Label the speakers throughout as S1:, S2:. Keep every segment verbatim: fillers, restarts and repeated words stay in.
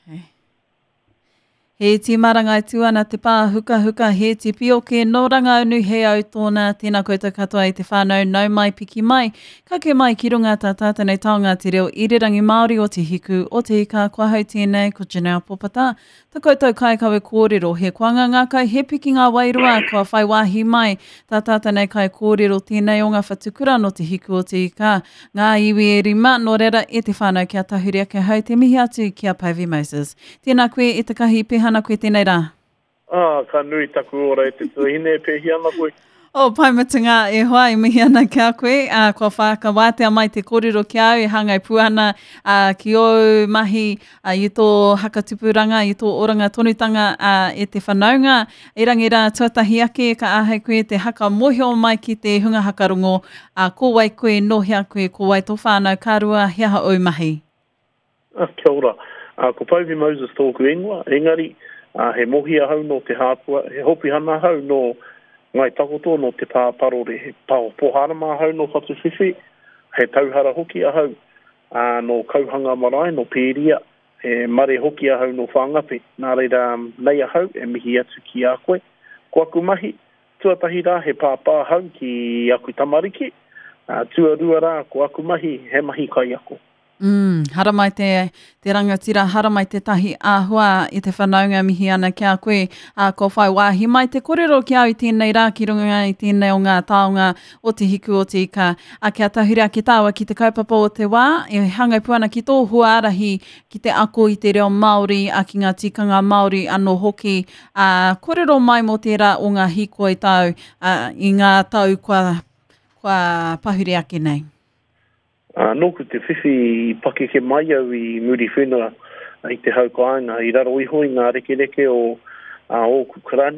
S1: Okay. He ti maranga tu ana te pā huka huka he te pioke no ranga unu he au tōna tēnā koutou katoa i te whānau nau mai piki mai. Ka ke mai ki runga tā tātanei taonga te reo irirangi Māori o te hiku o te ika kua hau tēnei ko Janelle Popata. Tā koutou kai kawe kōrero he kuanga ngā kai he piki ngā wairua kua whai wāhi mai. Tā tātanei kai kōrero tēnei o ngā whatukura no te hiku o te ika. Ngā iwi e rima no reira e te whānau kia tahuria ke hau te mihi atu kia Pavey Moses. Tēnā koe e te kahi pehana koe tēnei rā.
S2: Ah, ka nui taku ora e te tuahine e pehiana koe.
S1: O, pai matunga e hoa i mihi ana kia koe. Uh, kua whaka wātea mai te kōrero ki au e hangai puana uh, ki o mahi uh, i tō hakatupuranga, i tō oranga tonutanga uh, e te whanaunga. E rangi rā tuatahi ake ka ahai koe te haka mohio mai ki te hunga hakarongo. Uh, ko wai koe nohia koe, ko wai tō whānau kārua, hea ha au mahi.
S2: Ah, kia ora. Uh, ko Pavey Moses tōku ingoa. Engari, uh, he mohi ahau no te hāpua, he hopi hana hau no ngai takoto no te pāparore, he pao poharama hau no whatuwhiwhi, he tauhara hoki ahau uh, no kauhanga marae, no pēria, he mare hoki ahau no whangape. Nā reira um, nei ahau e mihi atu ki a koe. Ko aku mahi, tuatahi rā he pāpā hau ki aku tamariki, uh, tuarua rā ko aku mahi, he mahi kai ako.
S1: Mm, hara mai te, te rangatira, hara mai te tahi āhua i te whanaunga mihi ana kia koe, uh, ko whai wāhi mai te kōrero ki au i tēnei rā ki runga i tēnei o ngā taonga o te hiku o te ika. A kia tahuria ki tāua ki te kaupapa o te wā, e hangai puana ki tō huarahi ki te ako i te reo Māori a ki ngā tikanga Māori anō hoki. Uh, kōrero mai mo tērā o ngā hiko i tau, uh, i ngā tau kua, kua pahuri ake nei.
S2: Uh, Nōku te whiwhi i pake ke mai au i muri whenua i te hau koanga, i raro iho i ngā reke reke o uh, o kukarani.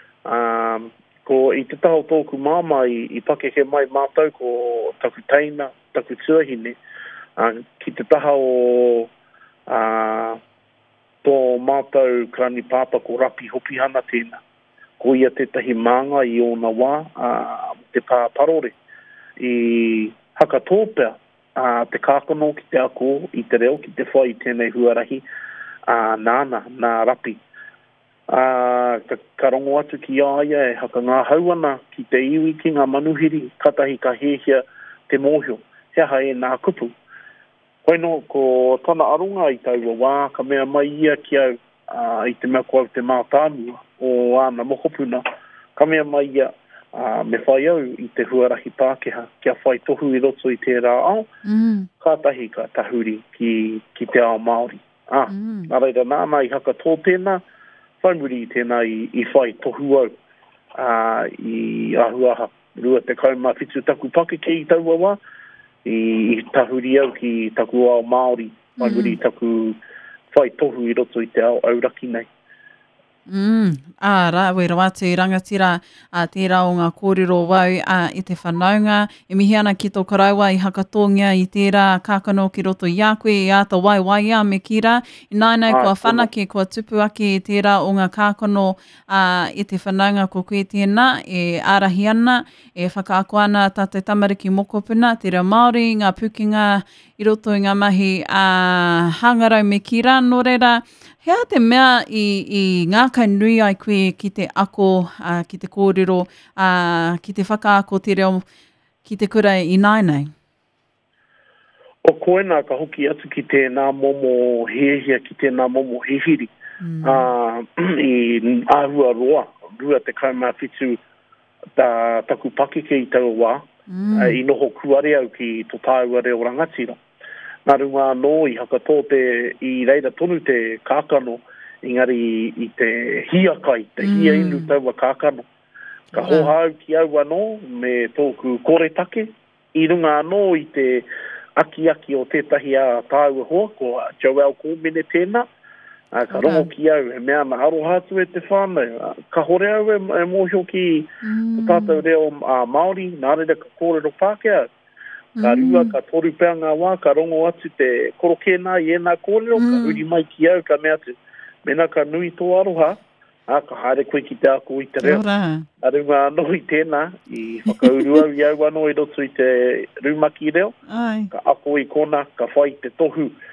S2: Um, ko i te taho tōku māma i, i pake ke mai mātau ko taku teina, taku tuahine, uh, ki te taha o uh, tō mātau karani pāpa ko rapi hopi hana tēnā. Ko ia te tahi mānga i ona wā, uh, te pāparore, i haka tōpea, Uh, te kākono ki te ako, i te reo, ki te whai i tēnei huarahi, uh, nāna, nā rapi. Uh, ka, ka rongo atu ki aia e haka ngā hauana ki te iwi ki ngā manuhiri, katahi ka hehia te mōhio, hea e nā kupu. Koe no, ko tana arunga i taua wā, ka mea mai ia ki au uh, i te mea kua te mātānua o āna mokopuna, ka mea mai ia Uh, me whai au i te huarahi Pākehā, kia whai tohu i roto i tērā ao, mm. ka tahi ka tahuri ki, ki te ao Māori. Ah, mm. Nā reira nāna i haka tō tēnā, whaimuri i tēnā i, i whai tohu au uh, i ahuaha. Rua te kauma whitu taku pake ki i taua wā, i, i tahuri au ki taku ao Māori, whaimuri mm. taku whai tohu i roto i te ao auraki nei.
S1: Mm. Ah, rā, wei rawatu i rangatira a tērā o ngā kōrero wau a, i te whanaunga. E mihi ana ki tō karaua i hakatongia i tērā kākano ki roto i a koe, i āta wai wai a me kira. I nānei ah, kua whanake, kua tupu ake i tērā o ngā kākano a, i te whanaunga ko koe tēnā, e ārahi ana, e whakaako ana tātou tamariki mokopuna, te reo Māori, ngā pukinga i roto i ngā mahi a hangarau me kira, no reira. Hea te mea i, i ngā kai nui ai koe ki te ako, uh, ki te kōrero, uh, ki te whakaako te reo, ki te kura i nainei?
S2: O koena ka hoki atu ki te nā momo hehia, ki te nā momo hehiri. Mm. Uh, I āhua roa, rua te kaumā whitu tā taku pake ke i tau wā, mm. uh, i noho kuare au ki tō tāua reo rangatira. Nā runga anō i haka tō te i reira tonu te kākano, engari i, i te hiakai, te mm. hia inu taua kākano. Ka yeah. hoha au ki au anō me tōku koretake, i runga anō i te aki-aki o tētahi a tāua hoa, ko Joel Kōmene tēnā, uh, ka rongo ki au, he mea na arohātu e te whānau. Ka hore au e, e mōhio ki mm. tātou reo uh, Māori, nā reira ka kōrero Pākehā. Ka rua, ka toru pēr ngā wā, ka rongo atu te korokena i ena kōrero, mm. ka uri mai ki au, ka mea te mena ka nui tō aroha, a ka haere koe ki te ako i te reo. A runga anō i tēnā, i whakauru au i au anō i roto i te rumaki reo, Ai. Ka ako i kona, ka whai te tohu,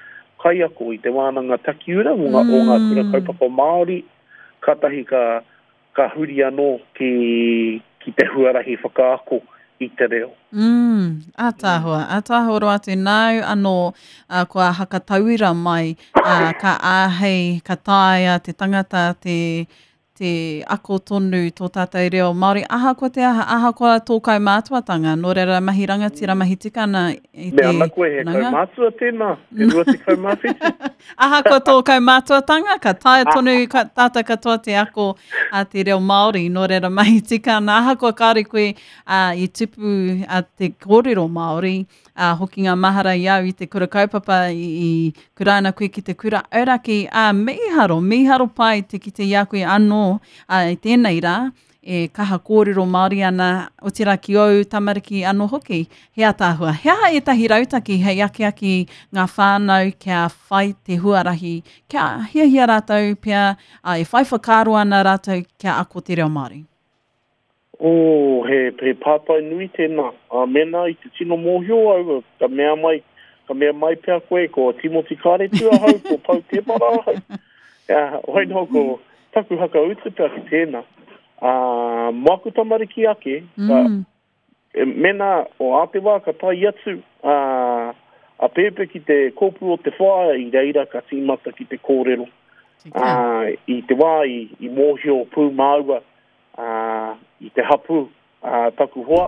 S2: kai ako i te wānanga takiura o ngā, mm. o ngā kura kaupapa Māori, katahi ka, ka huri anō ki, ki te huarahi whakaako i te reo.
S1: Mm, a tāhua, a tāhua roa te nau anō uh, kua hakatauira mai uh, ka āhei, ka tāia, te tangata, te, te ako tonu tō tātai reo Māori. Aha ko te aha, aha koa tō kaumātuatanga, nō reira mahi rangatira mahi tikana i te...
S2: Me ana koe he kaumātua tēnā, e rua te kaumāwhiti.
S1: Aha ko tō kaumātuatanga, ka tae tonu ka, tāta katoa te ako a te reo Māori, nō reira mahi tikana. Aha ko kāre koe uh, i tupu a te kōrero Māori, uh, hoki ngā mahara iau i te kura kaupapa i, i kuraina koe ki te kura auraki. Uh, miharo, miharo pai te ki te ia koe anō uh, i tēnei rā, e kaha kōrero Māori ana o te raki au tamariki anō hoki. Hea tāhua. Hea e tahi rautaki hei ake aki ngā whānau kia whai te huarahi, kia hia hia rātou pia, uh, e whai whakaro ana rātou kia ako te reo Māori.
S2: O, oh, he, he pātai nui tēnā. A mena i te tino mōhio au, ka mea mai, ka mea mai pia koe, ko Timothy Kāre tua hau, ko Pau Te Mara hau. Ja, hoi no, ko taku haka utu pia ki tēnā. Uh, Maku tamariki ake, mm. ka, mena o Atewa ka tai atu, uh, a pepe ki te kōpu o te whaia i reira ka tīmata ki te kōrero. Uh, I te wā i, i mōhio pū māua, uh, i te hapu uh, taku hoa,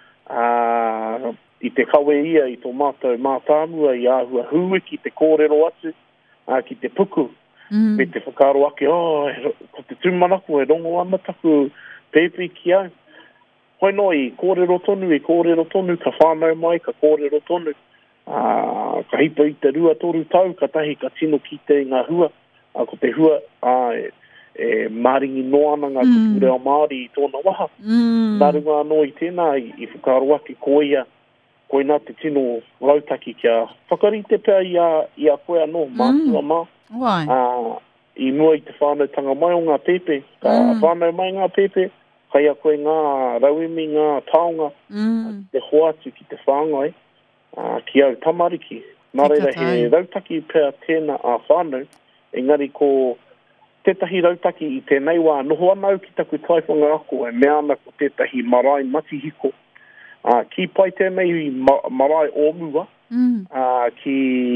S2: uh, i te kawe ia i tō mātou mātāmua i āhua hui ki te kōrero atu, uh, ki te puku. Mm. Me te whakaro ake, oh, ko te tūmanako e rongo ana taku pepe ki au. Hoi no i kōrero tonu, i kōrero tonu, ka whānau mai, ka kōrero tonu. Uh, ka hipa i te rua toru tau, ka tahi ka tino ki te ngā hua. Uh, ko te hua, uh, e, e maringi noa ana ngā mm. kutu reo Māori i tōna waha. Mm. Nā runga anō i tēnā, i, i whakaro ake koia, koe nā te tino rautaki kia whakarite pia i a, i a koe anō, mātua mā.
S1: Wai?
S2: Uh, I mua i te whānau tanga mai o ngā pepe, ka mm. whānau mai ngā pepe, kai a koe ngā rauemi, ngā taonga, mm. te hoatu ki te whāngai, uh, ki au tamariki. Nā reira he rautaki pia tēnā a whānau, engari ko tētahi rautaki i tēnei wā noho anau ki taku taiwhanga ako, e mea ana ko tētahi marae matihiko. Uh, ki pai tēnei i ma marae ōmua, mm. uh, ki,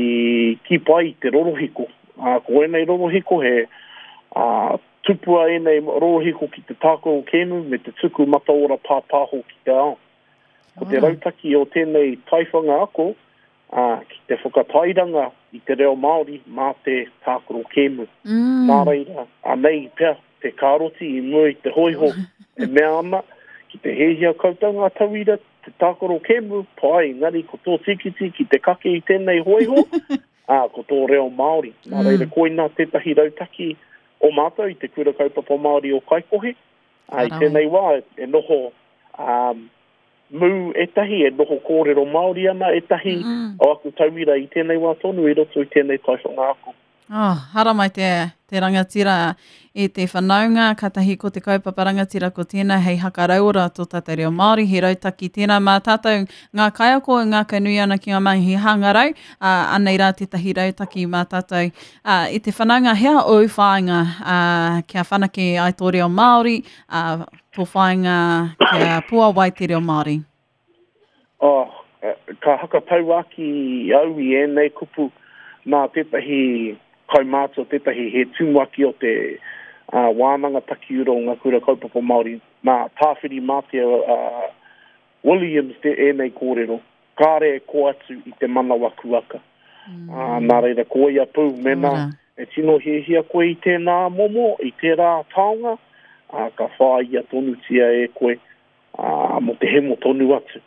S2: ki pai te rorohiko. Uh, ko enei rorohiko he uh, tupua enei rorohiko ki te tāko o kēmu me te tuku mataora pāpāho ki te ao. Ko te rautaki o tēnei taiwhanga ako, uh, ki te whakatairanga i te reo Māori mā te tāko o kēmu. Mm. Nā reira, anei pia te kāroti i mua i te hoiho e mea ana ki te hehia kautanga tauira te tāko o kēmu, pai ngari ko tō tikiti ki te kake i tēnei hoiho. Ah, ko tō reo Māori. Nā mm. reira koina tētahi rautaki o mātou i te kura kaupapa Māori o Kaikohe. Ah, I tēnei wā, e noho um, mū etahi, e noho kōrero Māori ana etahi mm. o aku tauira i tēnei wā tonu, i roto i tēnei taiwhanga aku.
S1: Oh, hara mai te, te rangatira e te whanaunga, katahi ko te kaupapa rangatira ko tēnā, hei hakaraura tō tātai reo Māori, he rautaki tēnā mā tātou ngā kaiako, ngā kanui ana ki ngā mahi hangarau, uh, anei rā tētahi rautaki mā tātou. Uh, I te whanaunga, hea o whainga uh, kia whanake ai tō reo Māori, uh, tō whainga kia pua wai te reo Māori.
S2: Oh, ka hakatau aki au i ēnei kupu nā tētahi kaumātua, tētahi he tūmaki o te uh, wānanga takiura o ngā kura kaupapa Māori, nā tāwhiri mātia uh, Williams te ēnei kōrero, kāre e ko atu i te mana wakuaka. Mm. Uh, nā reira ko ia pū, mena mm. e tino hehia koe i tēnā momo, i tērā taonga, uh, ka whāia tonu tia e koe, uh, mo te hemo tonu atu.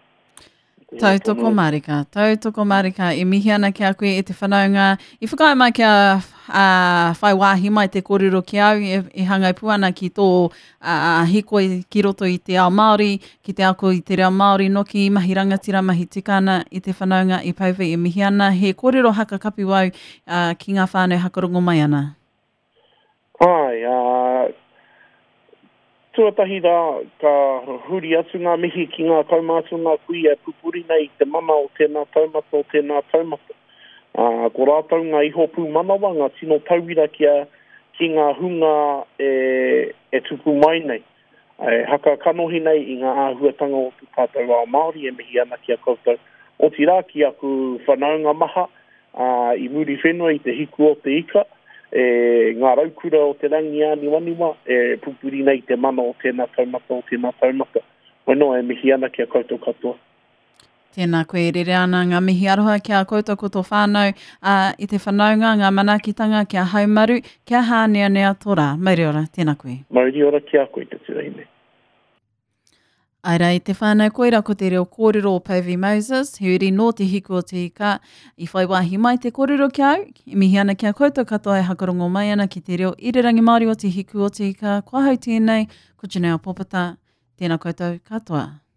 S1: Tautoko marika, tautoko marika, e mihi ana ki a koe e te whanaunga. I whakai mai kia uh, whai wāhi mai te kōrero ki au, e, e hangai puana ki tō uh, hiko ki roto i te ao Māori, ki te ako i te reo Māori, no ki mahi rangatira, mahi tikana i te whanaunga i pauwhi e mihi ana. He kōrero haka kapi wau uh, ki ngā whānau hakarongo mai ana.
S2: Ai, uh... tuatahi rā, ka huri atu ngā mihi ki ngā taumātua ngā kui e pupuri nei te mana o tēnā taumata o tēnā taumata. Uh, ko rātou ngā iho pū manawa, ngā tino tauira kia ki ngā hunga e, e tupu mai nei. E, haka kanohi nei i ngā āhuatanga o tu tātou ao Māori e mihi ana kia koutou. O ti rā ki aku whanaunga maha uh, i muri whenua i te hiku o te ika. E, ngā raukura o te rangi a niwaniwa e pupuri nei te mana o tēnā taumata o tēnā taumata. Weno e mihi ana kia koutou katoa.
S1: Tēnā koe rere ana ngā mihi aroha kia koutou ko tō whānau uh, i te whanaunga, ngā manakitanga kia haumaru, kia hānea nea tō rā. Mauri ora, tēnā koe.
S2: Mauri ora kia koe te tirahine.
S1: Aira, i te whānau koira ko te reo kōrero o Povey Moses, heuri nō te hiku o te ika, i whai wāhi mai te kōrero kia au, i mihi ana kia koutou katoa e hakarongo mai ana ki te reo irirangi Māori o te hiku o te ika, kua hau tēnei, ko Janelle Popata, tēnā koutou katoa.